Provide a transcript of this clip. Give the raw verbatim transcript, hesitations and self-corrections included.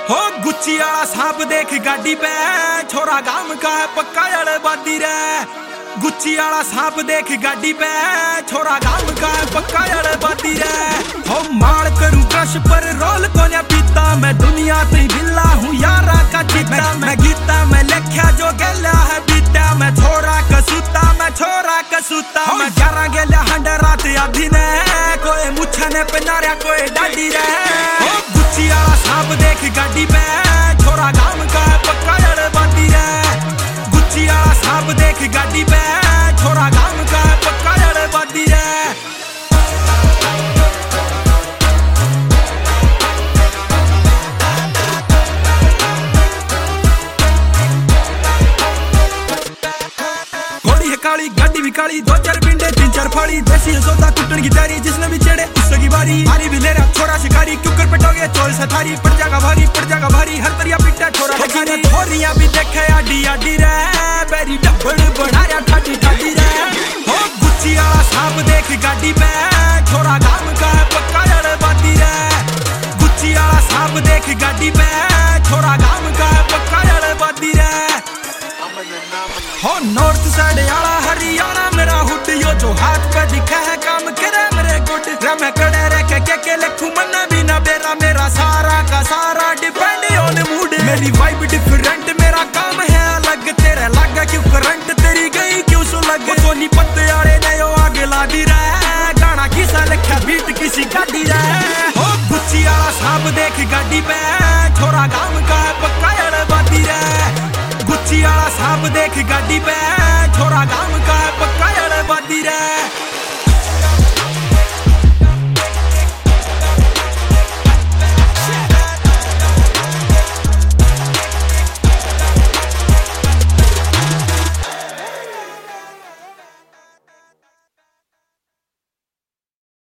हो गुच्ची आला सांप देख गाड़ी पे, छोरा गाम का है पक्का अड़बादी रे। गुच्ची आला सांप देख गाड़ी पे, छोरा गाम का है पक्का अड़बादी रे। हो मार करूं क्रश पर रोल कोन्या पीता, मैं दुनिया से बिल्ला हूँ यारा का चिता। मैं गीता मैं लिखा जो गला है बीता, मैं छोरा कसूता मैं छोरा कसूता। मैं ग्यारह गेला हंडे रात आधी ने, कोई मुछा ने पनारिया कोई डाडी रे। हो गुच्ची आला सांप देख गाड़ी पे, छोरा गाम का है पक्का अड़बादी रे। गुच्ची आला सांप देख गाड़ी पे, छोरा गाम का है पक्का अड़बादी रे। काली गाड़ी भी काली, दो चार पिंडे तीन चार फाड़ी, देसी सौदा कुटन की तैयारी, जिसने भी छेड़े उसकी बारी। मारी भी ले रहा छोरा शिकारी, कुकर पटोगे चोल से थारी। पड़ जागा भारी पड़ जागा भारी, हर तरिया पिट्टा छोरा लखारी। थोरियां भी देखे आडी आडी रे, बेरी डब्बड़ बढ़ाया ठाटी ठाटी रे। हो गुच्ची आला सांप देख गाड़ी पे, छोरा गाम का है पक्का अड़बादी रे। गुच्ची आला सांप देख गाड़ी पे, छोरा गाम का है पक्का अड़बादी रे। हो नॉर्थ साइड आला हरियाणा मेरा हुड, यो जो हाथ पे दिखा है काम करे मेरे गुड। मैं कड़े रह के के के लिखूं मन्ना भी ना बेरा, मेरा सारा का सारा डिपेंड ऑन मूड। मेरी वाइब डिफरेंट मेरा काम है अलग, तेरे लगा क्यों करंट तेरी गई क्यों सुलग। सोनी पत्ते आड़े नयो आगे ला दी रहा, गाना किसा लिखा बीट किसी गाड़ी रे। हो गुच्ची आला सांप देख गाड़ी पे, छोरा गाम का है पक्का अड़बादी रे। गुच्ची आला सांप देख गाड़ी पे, छोरा गाम का है पक्का अड़बादी रे।